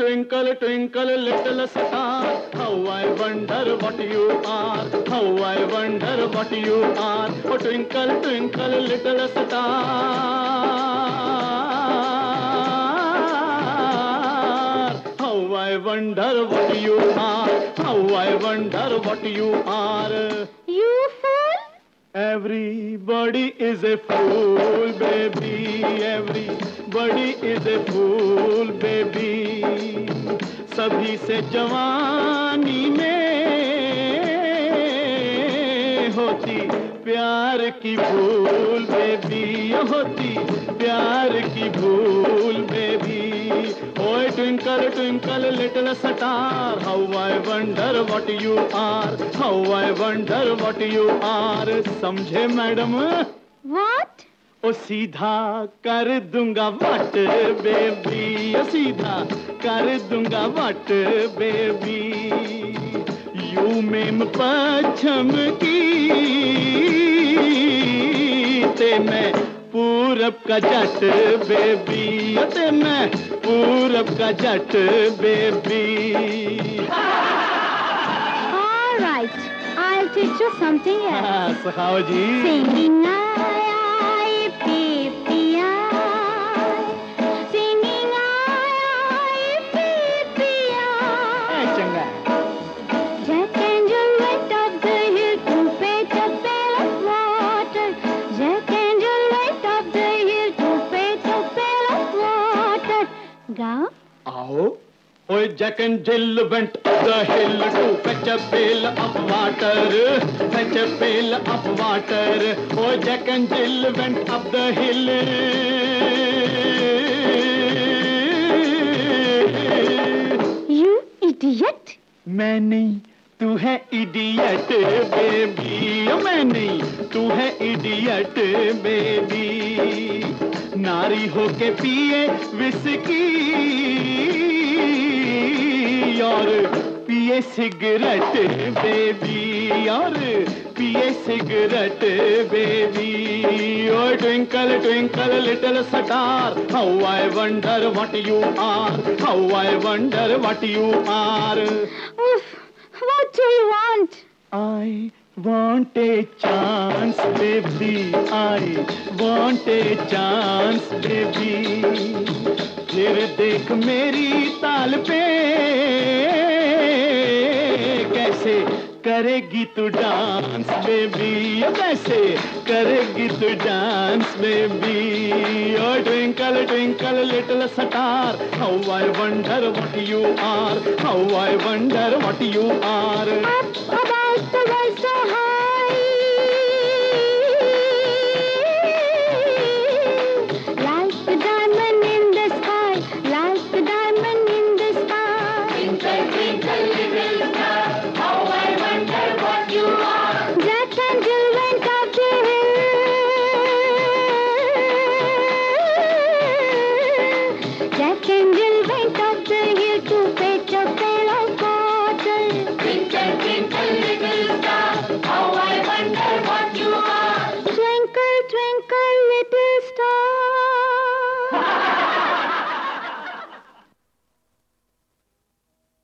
twinkle, twinkle, little star, how I wonder what you are. How I wonder what you are. Oh, twinkle, twinkle, little star, how I wonder what you are. How I wonder what you are. You fool! Everybody is a fool, baby. Everybody is a fool, baby. सभी से जवानी में होती प्यार की भूल, baby, होती प्यार की भूल, बेबी. ओए twinkle, twinkle, little star, how I wonder what you are. How I wonder what you are. समझे मैडम? What? ओ सीधा कर दूंगा वट, बेबी. ओ सीधा कर दूंगा वट, बेबी. यू मेम पश्चिम की ते मैं पूरब का जट, बेबी. ते मैं पूरब का जट, baby. All right, I'll teach you something else. सिखाओ जी. Singing I, PPI. Singing I, PPI. चंगा. Jack and Jill went up the hill to fetch a pail of water. Jack and Jill went up the hill to fetch a pail of water. Go. आओ. ओए Jack and Jill went up the hill to fetch a pail of water. Fetch a pail of water. Oh, Jack and Jill went up the hill. You idiot! मैं नहीं, तू है idiot, baby. मैं नहीं, तू है इडियट, बेबी. नारी होके पिए विस्की और पिए सिगरेट, बेबी. और पिए cigarette, baby. Oh, twinkle, twinkle, little star, how I wonder what you are. How I wonder what you are. Oof, what do you want? I want a chance, baby. I want a chance, baby. फिर देख मेरी ताल पे कैसे करेगी तू dance, baby. कैसे करेगी तू dance, baby. Oh, twinkle, twinkle, little star, how I wonder what you are. How I wonder what you are. Up about the world so high, like a diamond in the sky, like a diamond in the sky. Twinkle, twinkle, little star, how I wonder what you are. Jack and Jill went up the hill. Jack and Jill went up the hill to fetch a pail of water. Twinkle, twinkle, little star, how I wonder what you are. Twinkle, twinkle,